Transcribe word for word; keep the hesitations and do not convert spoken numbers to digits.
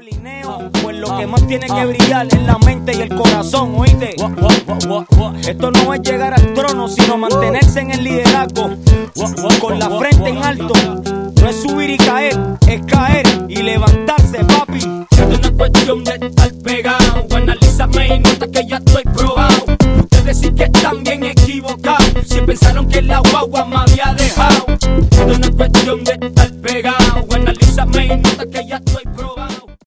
Blineo, pues lo que más tiene que brillar es la mente y el corazón, ¿oíste? Esto no es llegar al trono, sino mantenerse en el liderazgo, con la frente en alto. No es subir y caer, es caer y levantarse, papi. Esto no es cuestión de estar pegado, analízame y nota que ya estoy probado. Ustedes sí que están bien equivocados, si pensaron que la guagua me había dejado. Esto no es cuestión de estar